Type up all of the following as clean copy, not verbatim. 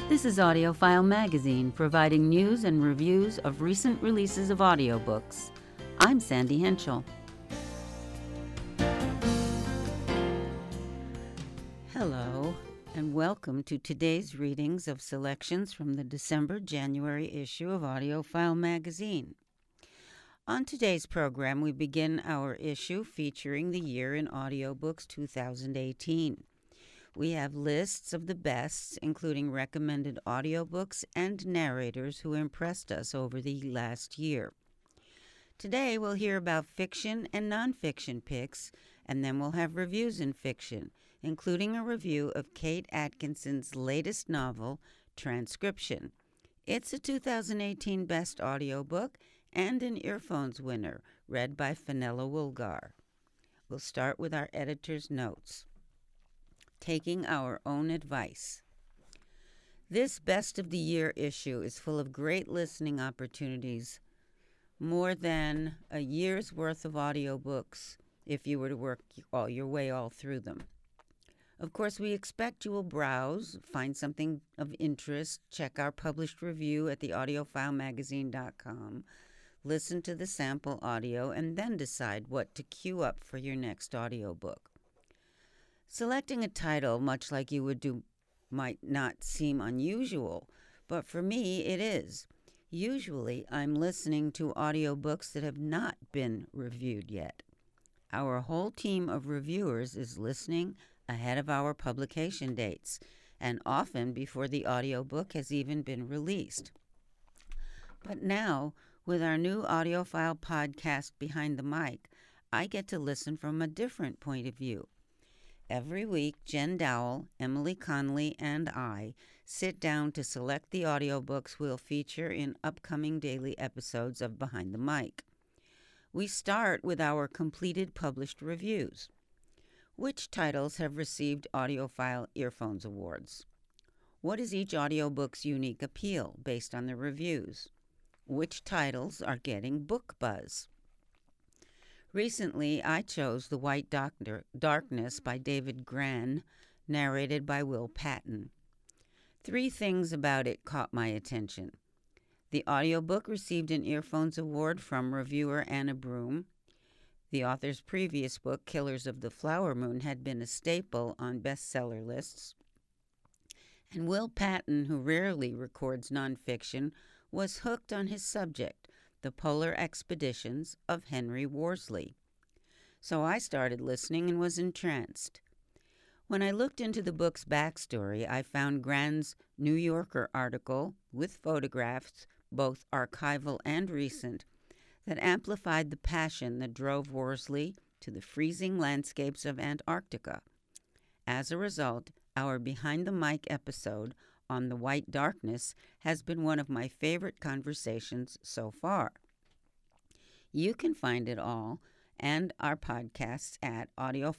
This is AudioFile Magazine, providing news and reviews of recent releases of audiobooks. I'm Sandy Henschel. Hello, and welcome to today's readings of selections from the December-January issue of AudioFile Magazine. On today's program, we begin our issue featuring the Year in Audiobooks 2018. We have lists of the bests, including recommended audiobooks and narrators who impressed us over the last year. Today, we'll hear about fiction and nonfiction picks, and then we'll have reviews in fiction, including a review of Kate Atkinson's latest novel, Transcription. It's a 2018 Best Audiobook and an Earphones winner, read by Fenella Woolgar. We'll start with our editor's notes. Taking our own advice. This Best of the Year issue is full of great listening opportunities, more than a year's worth of audiobooks if you were to work your way through them. Of course, we expect you will browse, find something of interest, check our published review at theaudiofilemagazine.com, listen to the sample audio, and then decide what to queue up for your next audiobook. Selecting a title, much like you would do, might not seem unusual, but for me it is. Usually I'm listening to audiobooks that have not been reviewed yet. Our whole team of reviewers is listening ahead of our publication dates, and often before the audiobook has even been released. But now, with our new AudioFile podcast Behind the Mic, I get to listen from a different point of view. Every week, Jen Dowell, Emily Conley, and I sit down to select the audiobooks we'll feature in upcoming daily episodes of Behind the Mic. We start with our completed published reviews. Which titles have received AudioFile Earphones Awards? What is each audiobook's unique appeal based on the reviews? Which titles are getting book buzz? Recently, I chose The White Darkness by David Grann, narrated by Will Patton. 3 things about it caught my attention. The audiobook received an Earphones Award from reviewer Anna Broom. The author's previous book, Killers of the Flower Moon, had been a staple on bestseller lists. And Will Patton, who rarely records nonfiction, was hooked on his subject, The Polar Expeditions of Henry Worsley. So I started listening and was entranced. When I looked into the book's backstory, I found Grann's New Yorker article with photographs, both archival and recent, that amplified the passion that drove Worsley to the freezing landscapes of Antarctica. As a result, our Behind the Mic episode on The White Darkness has been one of my favorite conversations so far. You can find it all and our podcasts at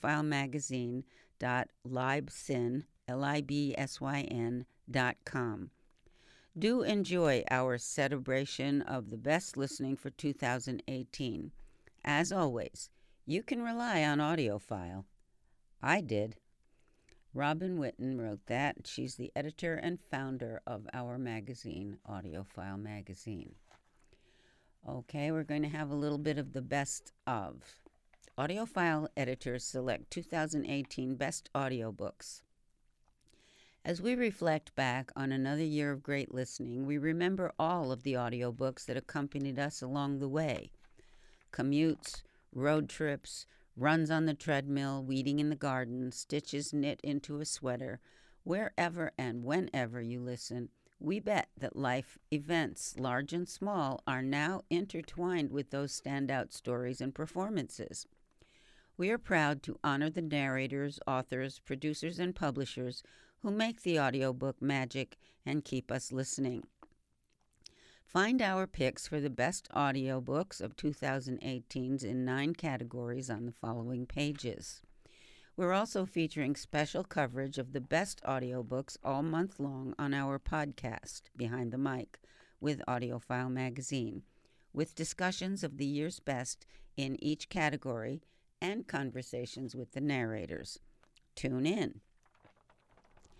audiofilemagazine.libsyn.com. Do enjoy our celebration of the best listening for 2018. As always, you can rely on AudioFile. I did. Robin Whitten wrote that. She's the editor and founder of our magazine, AudioFile Magazine. Okay, we're going to have a little bit of the best of. AudioFile editors select 2018 best audiobooks. As we reflect back on another year of great listening, we remember all of the audiobooks that accompanied us along the way. Commutes, road trips, runs on the treadmill, weeding in the garden, stitches knit into a sweater. Wherever and whenever you listen, we bet that life events, large and small, are now intertwined with those standout stories and performances. We are proud to honor the narrators, authors, producers, and publishers who make the audiobook magic and keep us listening. Find our picks for the best audiobooks of 2018 in 9 categories on the following pages. We're also featuring special coverage of the best audiobooks all month long on our podcast, Behind the Mic, with AudioFile Magazine, with discussions of the year's best in each category and conversations with the narrators. Tune in.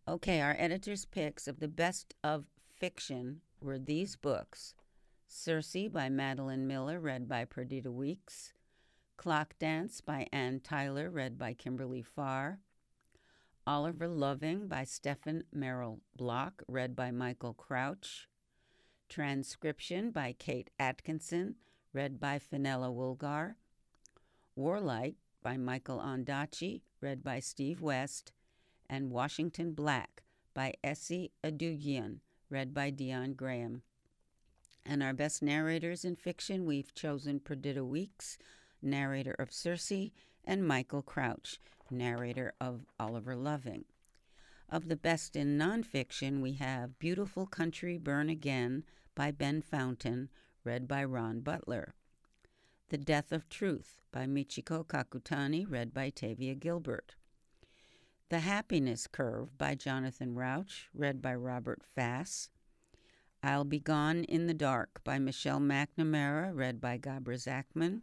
Okay, our editor's picks of the best of fiction were these books: Circe by Madeline Miller, read by Perdita Weeks; Clock Dance by Ann Tyler, read by Kimberly Farr; Oliver Loving by Stephen Merrill Block, read by Michael Crouch; Transcription by Kate Atkinson, read by Fenella Woolgar; Warlight by Michael Ondaatje, read by Steve West; and Washington Black by Essie Adugian, read by Dion Graham. And our best narrators in fiction, we've chosen Perdita Weeks, narrator of Circe, and Michael Crouch, narrator of Oliver Loving. Of the best in nonfiction, we have Beautiful Country Burn Again by Ben Fountain, read by Ron Butler; The Death of Truth by Michiko Kakutani, read by Tavia Gilbert; The Happiness Curve by Jonathan Rauch, read by Robert Fass; I'll Be Gone in the Dark by Michelle McNamara, read by Gabra Zachman;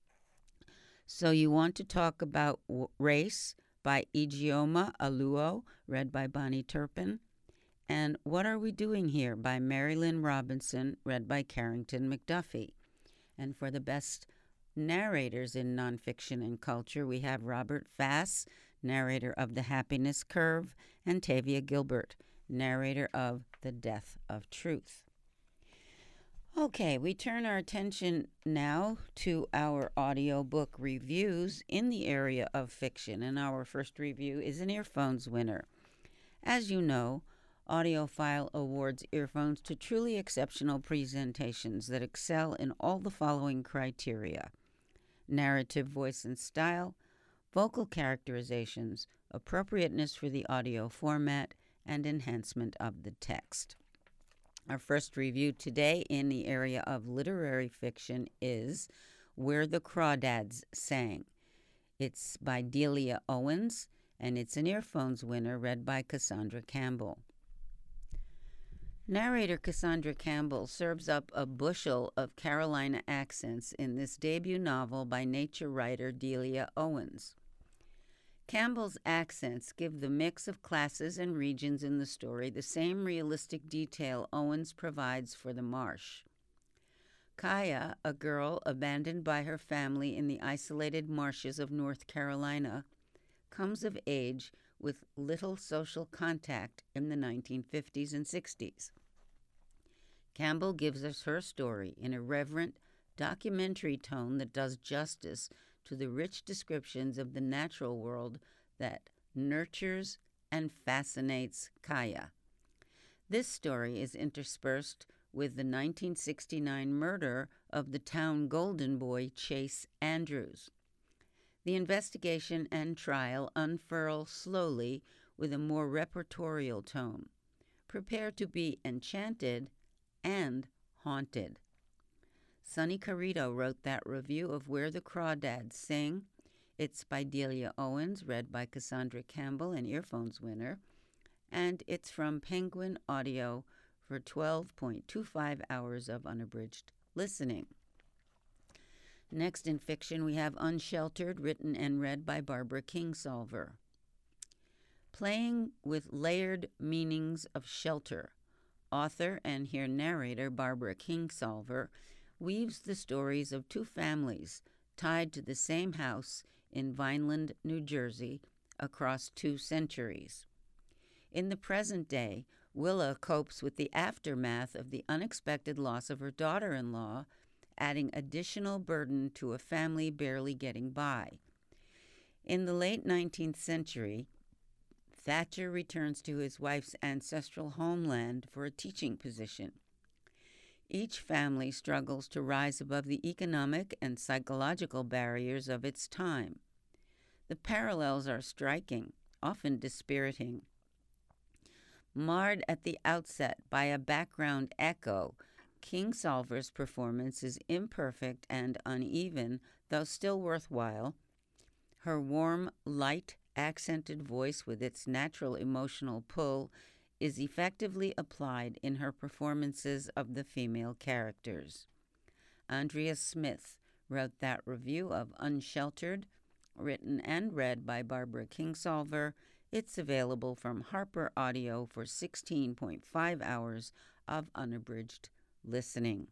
So You Want to Talk About Race by Ijeoma Aluo, read by Bonnie Turpin; and What Are We Doing Here by Mary Lynn Robinson, read by Carrington McDuffie. And for the best narrators in nonfiction and culture, we have Robert Fass, narrator of The Happiness Curve, and Tavia Gilbert, narrator of The Death of Truth. Okay, we turn our attention now to our audiobook reviews in the area of fiction, and our first review is an Earphones winner. As you know, AudioFile awards earphones to truly exceptional presentations that excel in all the following criteria: narrative voice and style, vocal characterizations, appropriateness for the audio format, and enhancement of the text. Our first review today in the area of literary fiction is Where the Crawdads Sang. It's by Delia Owens, and it's an Earphones winner, read by Cassandra Campbell. Narrator Cassandra Campbell serves up a bushel of Carolina accents in this debut novel by nature writer Delia Owens. Campbell's accents give the mix of classes and regions in the story the same realistic detail Owens provides for the marsh. Kaya, a girl abandoned by her family in the isolated marshes of North Carolina, comes of age with little social contact in the 1950s and 60s. Campbell gives us her story in a reverent, documentary tone that does justice to the rich descriptions of the natural world that nurtures and fascinates Kaya. This story is interspersed with the 1969 murder of the town golden boy Chase Andrews. The investigation and trial unfurl slowly with a more reportorial tone. Prepare to be enchanted and haunted. Sonny Carrito wrote that review of Where the Crawdads Sing. It's by Delia Owens, read by Cassandra Campbell, an Earphones winner, and it's from Penguin Audio for 12.25 hours of unabridged listening. Next in fiction, we have Unsheltered, written and read by Barbara Kingsolver. Playing with layered meanings of shelter, author and here narrator Barbara Kingsolver weaves the stories of two families tied to the same house in Vineland, New Jersey, across 2 centuries. In the present day, Willa copes with the aftermath of the unexpected loss of her daughter-in-law, adding additional burden to a family barely getting by. In the late 19th century, Thatcher returns to his wife's ancestral homeland for a teaching position. Each family struggles to rise above the economic and psychological barriers of its time. The parallels are striking, often dispiriting. Marred at the outset by a background echo, Kingsolver's performance is imperfect and uneven, though still worthwhile. Her warm, light, accented voice with its natural emotional pull is effectively applied in her performances of the female characters. Andrea Smith wrote that review of Unsheltered, written and read by Barbara Kingsolver. It's available from Harper Audio for 16.5 hours of unabridged listening.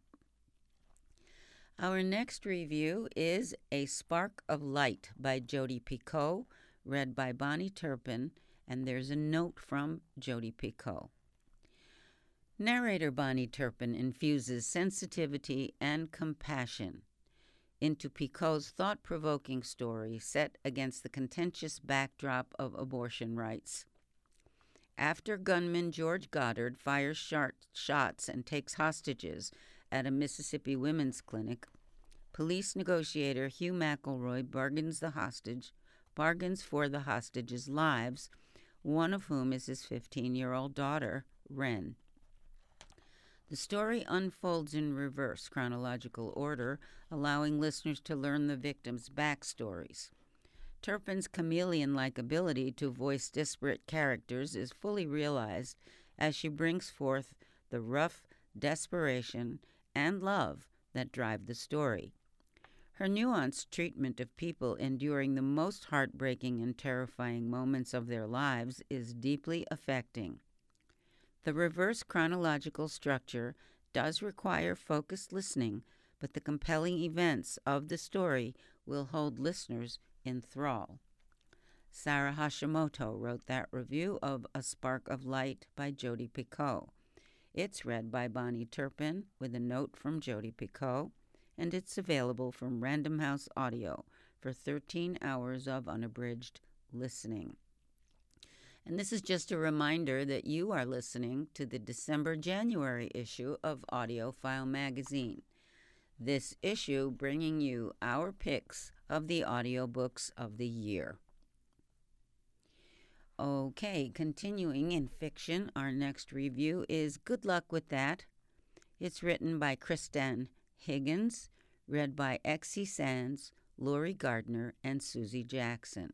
Our next review is A Spark of Light by Jodi Picoult, read by Bonnie Turpin, and there's a note from Jodi Picoult. Narrator Bonnie Turpin infuses sensitivity and compassion into Picoult's thought-provoking story set against the contentious backdrop of abortion rights. After gunman George Goddard fires shots and takes hostages at a Mississippi women's clinic, police negotiator Hugh McElroy bargains for the hostages' lives, one of whom is his 15-year-old daughter, Wren. The story unfolds in reverse chronological order, allowing listeners to learn the victims' backstories. Turpin's chameleon-like ability to voice disparate characters is fully realized as she brings forth the rough desperation and love that drive the story. Her nuanced treatment of people enduring the most heartbreaking and terrifying moments of their lives is deeply affecting. The reverse chronological structure does require focused listening, but the compelling events of the story will hold listeners in thrall. Sarah Hashimoto wrote that review of A Spark of Light by Jodi Picoult. It's read by Bonnie Turpin with a note from Jodi Picoult, and it's available from Random House Audio for 13 hours of unabridged listening. And this is just a reminder that you are listening to the December-January issue of AudioFile magazine. This issue bringing you our picks of the audiobooks of the year. Okay, continuing in fiction, our next review is Good Luck with That. It's written by Kristin Higgins, read by Exie Sands, Lori Gardner, and Susie Jackson.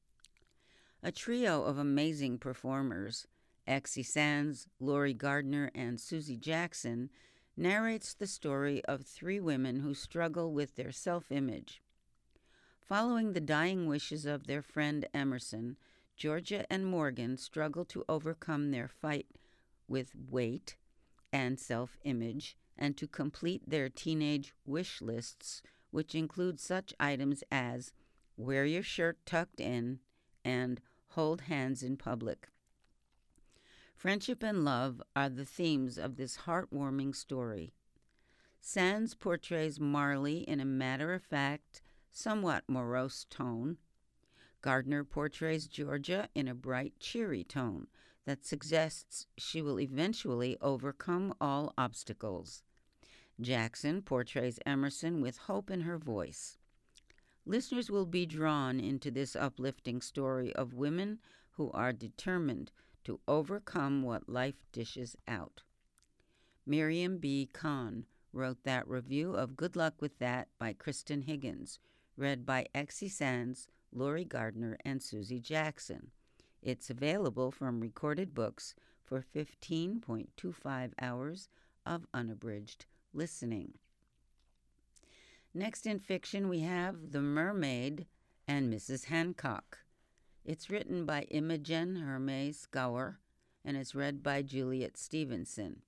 A trio of amazing performers, Exie Sands, Lori Gardner, and Susie Jackson, narrates the story of three women who struggle with their self-image. Following the dying wishes of their friend Emerson, Georgia and Morgan struggle to overcome their fight with weight and self-image and to complete their teenage wish lists, which include such items as wear your shirt tucked in and hold hands in public. Friendship and love are the themes of this heartwarming story. Sands portrays Marley in a matter-of-fact, somewhat morose tone. Gardner portrays Georgia in a bright, cheery tone that suggests she will eventually overcome all obstacles. Jackson portrays Emerson with hope in her voice. Listeners will be drawn into this uplifting story of women who are determined to overcome what life dishes out. Miriam B. Kahn wrote that review of Good Luck with That by Kristin Higgins, read by Exie Sands, Lori Gardner, and Susie Jackson. It's available from Recorded Books for 15.25 hours of unabridged listening. Next in fiction, we have The Mermaid and Mrs. Hancock. It's written by Imogen Hermes Gower, and it's read by Juliet Stevenson.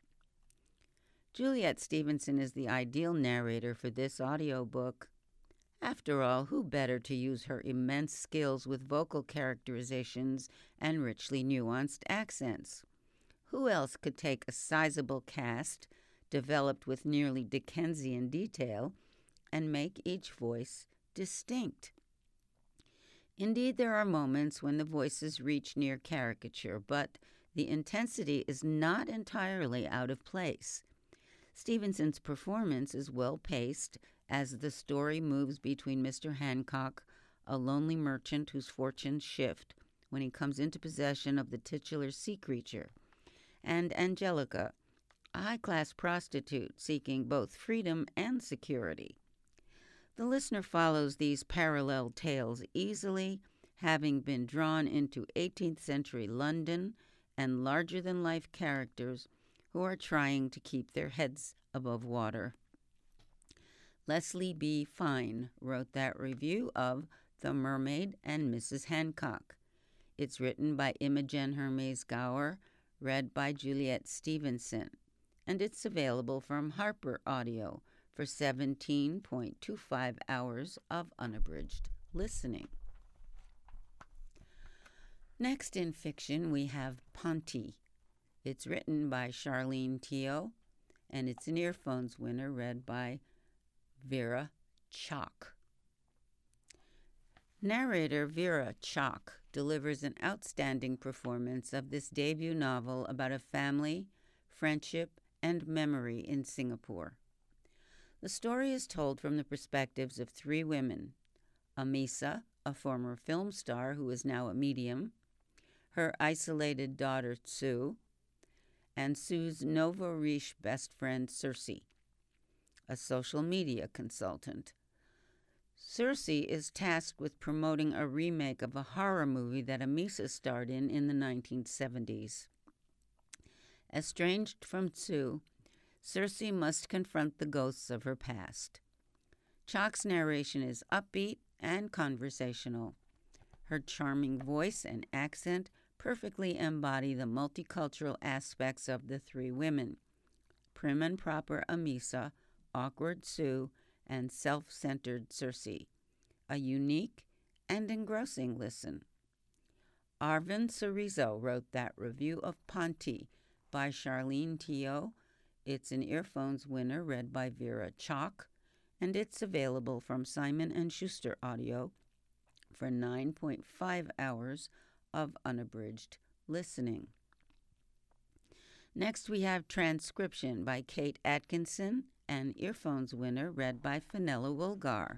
Juliet Stevenson is the ideal narrator for this audiobook. After all, who better to use her immense skills with vocal characterizations and richly nuanced accents? Who else could take a sizable cast, developed with nearly Dickensian detail, and make each voice distinct? Indeed, there are moments when the voices reach near caricature, but the intensity is not entirely out of place. Stevenson's performance is well-paced as the story moves between Mr. Hancock, a lonely merchant whose fortunes shift when he comes into possession of the titular sea creature, and Angelica, a high-class prostitute seeking both freedom and security. The listener follows these parallel tales easily, having been drawn into 18th century London and larger-than-life characters who are trying to keep their heads above water. Leslie B. Fine wrote that review of The Mermaid and Mrs. Hancock. It's written by Imogen Hermes Gower, read by Juliet Stevenson, and it's available from Harper Audio for 17.25 hours of unabridged listening. Next in fiction, we have Ponti. It's written by Charlene Teo, and it's an Earphones winner read by Vera Chalk. Narrator Vera Chalk delivers an outstanding performance of this debut novel about a family, friendship, and memory in Singapore. The story is told from the perspectives of three women: Amisa, a former film star who is now a medium, her isolated daughter Sue, and Sue's nouveau riche best friend Circe, a social media consultant. Circe is tasked with promoting a remake of a horror movie that Amisa starred in the 1970s. Estranged from Sue, Circe must confront the ghosts of her past. Chalk's narration is upbeat and conversational. Her charming voice and accent perfectly embody the multicultural aspects of the three women: prim and proper Amisa, awkward Sue, and self-centered Circe. A unique and engrossing listen. Arvind Cerezo wrote that review of Ponti by Charlene Teo. It's an Earphones winner read by Vera Chalk, and it's available from Simon & Schuster Audio for 9.5 hours of unabridged listening. Next, we have Transcription by Kate Atkinson, an Earphones winner read by Fenella Woolgar.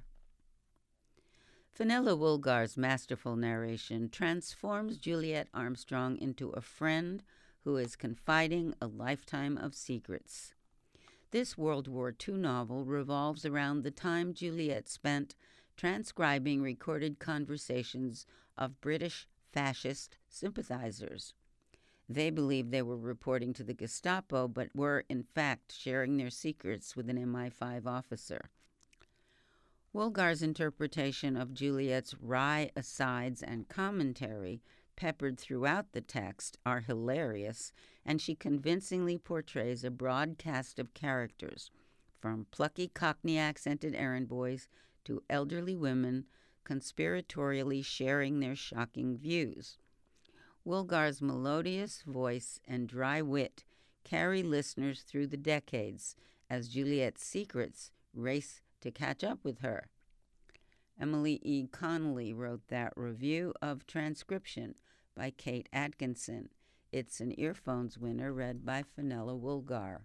Fenella Woolgar's masterful narration transforms Juliet Armstrong into a friend who is confiding a lifetime of secrets. This World War II novel revolves around the time Juliet spent transcribing recorded conversations of British fascist sympathizers. They believed they were reporting to the Gestapo, but were, in fact, sharing their secrets with an MI5 officer. Woolgar's interpretation of Juliet's wry asides and commentary peppered throughout the text are hilarious, and she convincingly portrays a broad cast of characters, from plucky Cockney-accented errand boys to elderly women conspiratorially sharing their shocking views. Woolgar's melodious voice and dry wit carry listeners through the decades as Juliet's secrets race to catch up with her. Emily E. Connolly wrote that review of Transcription by Kate Atkinson. It's an Earphones winner read by Fenella Woolgar.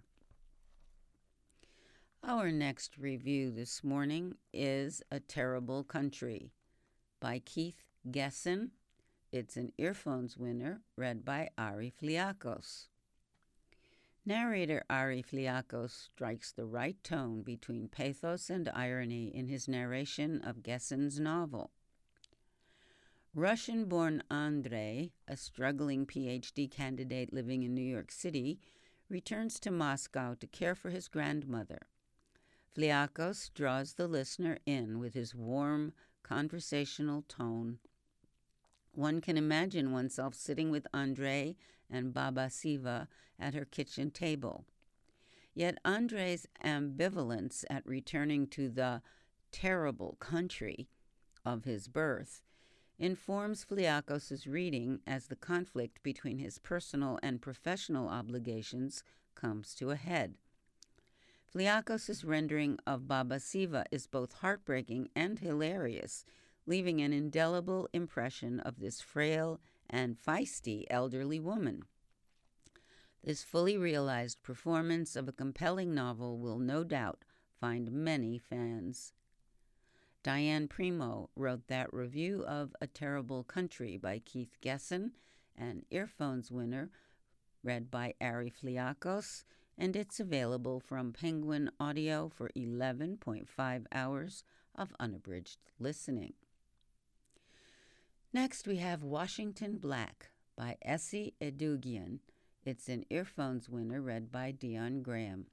Our next review this morning is A Terrible Country by Keith Gesson. It's an Earphones winner read by Ari Fliakos. Narrator Ari Fliakos strikes the right tone between pathos and irony in his narration of Gesson's novel. Russian-born Andrei, a struggling PhD candidate living in New York City, returns to Moscow to care for his grandmother. Fliakos draws the listener in with his warm, conversational tone. One can imagine oneself sitting with Andrei and Baba Siva at her kitchen table. Yet Andrei's ambivalence at returning to the terrible country of his birth informs Fliakos' reading as the conflict between his personal and professional obligations comes to a head. Fliakos' rendering of Baba Siva is both heartbreaking and hilarious, leaving an indelible impression of this frail and feisty elderly woman. This fully realized performance of a compelling novel will no doubt find many fans. Diane Primo wrote that review of A Terrible Country by Keith Gesson, an Earphones winner read by Ari Fliakos, and it's available from Penguin Audio for 11.5 hours of unabridged listening. Next, we have Washington Black by Essie Edugian. It's an Earphones winner read by Dion Graham.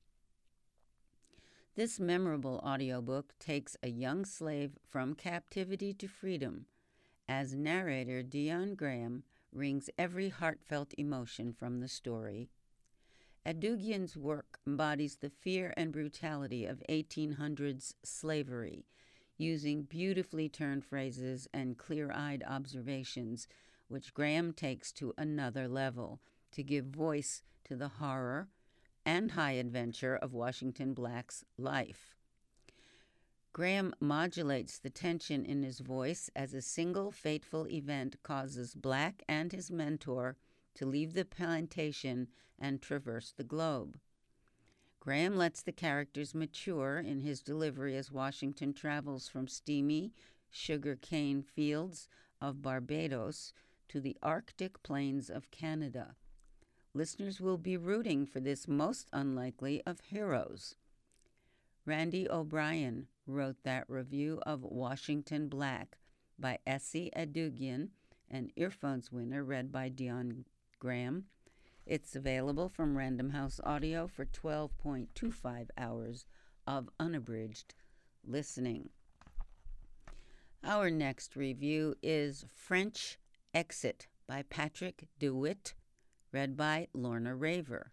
This memorable audiobook takes a young slave from captivity to freedom As narrator, Dion Graham wrings every heartfelt emotion from the story. Edugyan's work embodies the fear and brutality of 1800s slavery, using beautifully turned phrases and clear-eyed observations, which Graham takes to another level to give voice to the horror and high adventure of Washington Black's life. Graham modulates the tension in his voice as a single fateful event causes Black and his mentor to leave the plantation and traverse the globe. Graham lets the characters mature in his delivery as Washington travels from steamy sugar-cane fields of Barbados to the Arctic plains of Canada. Listeners will be rooting for this most unlikely of heroes. Randy O'Brien wrote that review of Washington Black by Essie Edugyan, an Earphones winner read by Dion Graham. It's available from Random House Audio for 12.25 hours of unabridged listening. Our next review is French Exit by Patrick DeWitt, read by Lorna Raver.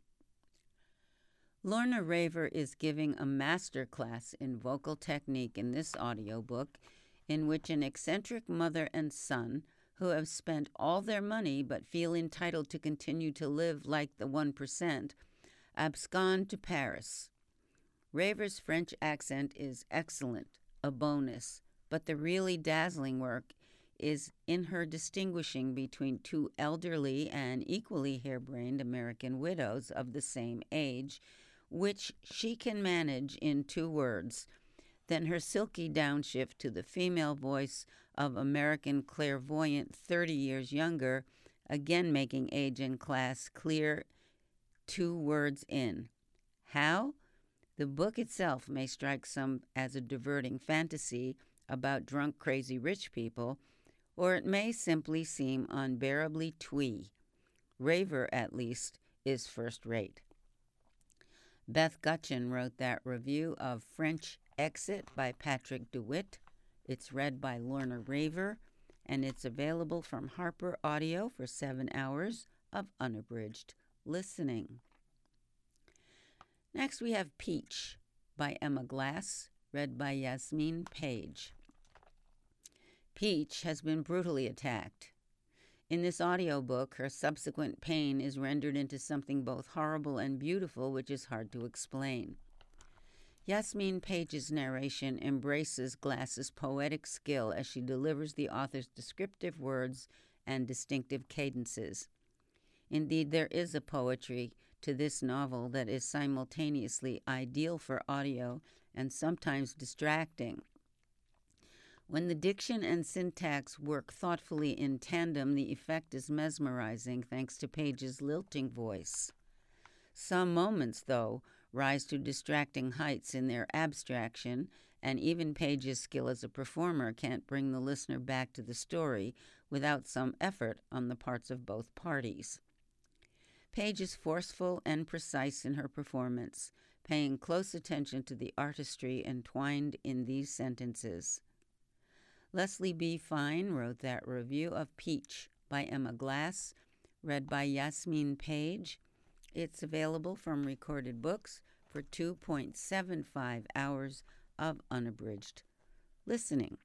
Lorna Raver is giving a master class in vocal technique in this audiobook, in which an eccentric mother and son who have spent all their money but feel entitled to continue to live like the 1%, abscond to Paris. Raver's French accent is excellent, a bonus, but the really dazzling work is in her distinguishing between two elderly and equally harebrained American widows of the same age, which she can manage in 2 words, then her silky downshift to the female voice of American clairvoyant 30 years younger, again making age and class clear 2 words in. How? The book itself may strike some as a diverting fantasy about drunk, crazy rich people, or it may simply seem unbearably twee. Raver, at least, is first-rate. Beth Gutchin wrote that review of French Exit by Patrick DeWitt. It's read by Lorna Raver, and it's available from Harper Audio for 7 hours of unabridged listening. Next we have Peach by Emma Glass, read by Yasmin Page. Peach has been brutally attacked. In this audiobook, her subsequent pain is rendered into something both horrible and beautiful, which is hard to explain. Yasmin Page's narration embraces Glass's poetic skill as she delivers the author's descriptive words and distinctive cadences. Indeed, there is a poetry to this novel that is simultaneously ideal for audio and sometimes distracting. When the diction and syntax work thoughtfully in tandem, the effect is mesmerizing thanks to Page's lilting voice. Some moments, though, rise to distracting heights in their abstraction, and even Page's skill as a performer can't bring the listener back to the story without some effort on the parts of both parties. Page is forceful and precise in her performance, paying close attention to the artistry entwined in these sentences. Leslie B. Fine wrote that review of Peach by Emma Glass, read by Yasmin Page. It's available from Recorded Books for 2.75 hours of unabridged listening.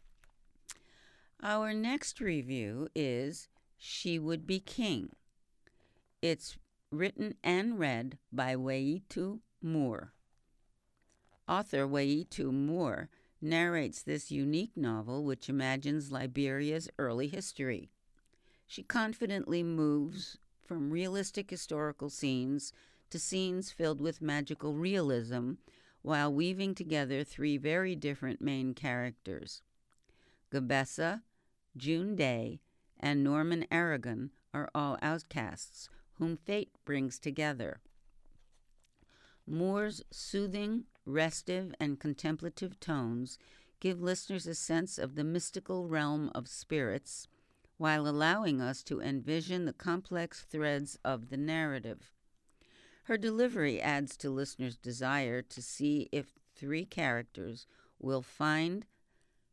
Our next review is She Would Be King. It's written and read by Waitu Moore. Author Waitu Moore narrates this unique novel which imagines Liberia's early history. She confidently moves from realistic historical scenes to scenes filled with magical realism while weaving together 3 very different main characters. Gabessa, June Day, and Norman Aragon are all outcasts whom fate brings together. Moore's soothing, restive, and contemplative tones give listeners a sense of the mystical realm of spirits while allowing us to envision the complex threads of the narrative. Her delivery adds to listeners' desire to see if 3 characters will find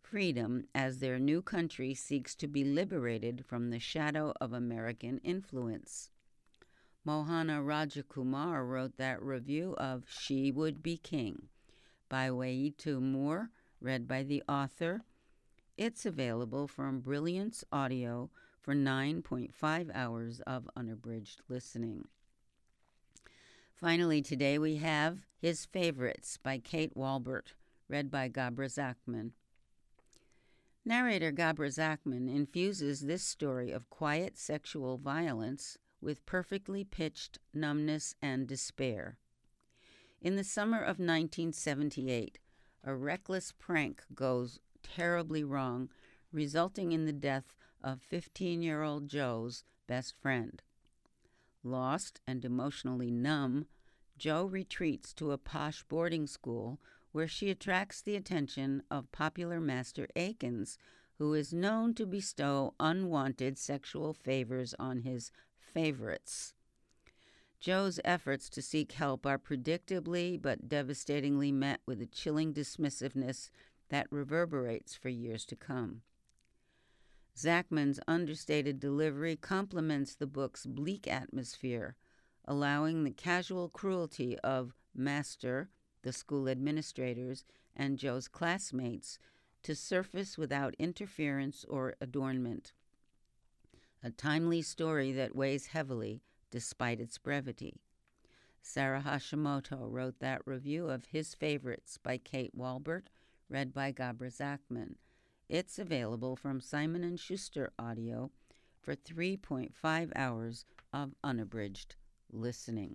freedom as their new country seeks to be liberated from the shadow of American influence. Mohana Rajakumar wrote that review of She Would Be King by Waitu Moore, read by the author. It's available from Brilliance Audio for 9.5 hours of unabridged listening. Finally, today we have His Favorites by Kate Walbert, read by Gabra Zachman. Narrator Gabra Zachman infuses this story of quiet sexual violence with perfectly pitched numbness and despair. In the summer of 1978, a reckless prank goes terribly wrong, resulting in the death of 15-year-old Joe's best friend. Lost and emotionally numb, Joe retreats to a posh boarding school where she attracts the attention of popular Master Akins, who is known to bestow unwanted sexual favors on his favorites. Joe's efforts to seek help are predictably but devastatingly met with a chilling dismissiveness that reverberates for years to come. Zachman's understated delivery complements the book's bleak atmosphere, allowing the casual cruelty of Master, the school administrators, and Joe's classmates to surface without interference or adornment. A timely story that weighs heavily despite its brevity. Sarah Hashimoto wrote that review of His Favorites by Kate Walbert, read by Gabra Zachman. It's available from Simon & Schuster Audio for 3.5 hours of unabridged listening.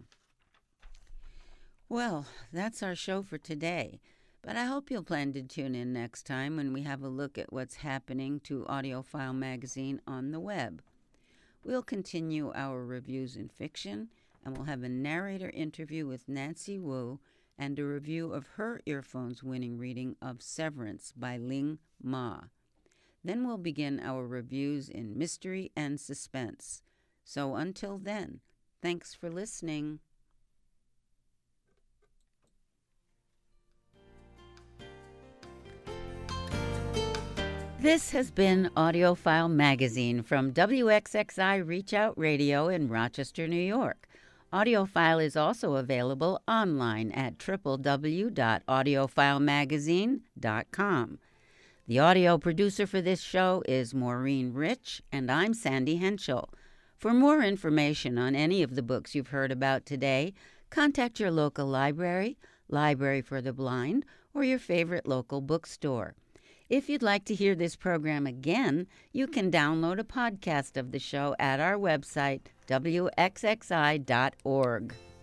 Well, that's our show for today, but I hope you'll plan to tune in next time when we have a look at what's happening to AudioFile Magazine on the web. We'll continue our reviews in fiction, and we'll have a narrator interview with Nancy Wu and a review of her earphones winning reading of Severance by Ling Ma. Then we'll begin our reviews in mystery and suspense. So until then, thanks for listening. This has been AudioFile Magazine from WXXI Reach Out Radio in Rochester, New York. AudioFile is also available online at www.audiofilemagazine.com. The audio producer for this show is Maureen Rich, and I'm Sandy Henschel. For more information on any of the books you've heard about today, contact your local library, Library for the Blind, or your favorite local bookstore. If you'd like to hear this program again, you can download a podcast of the show at our website, wxxi.org.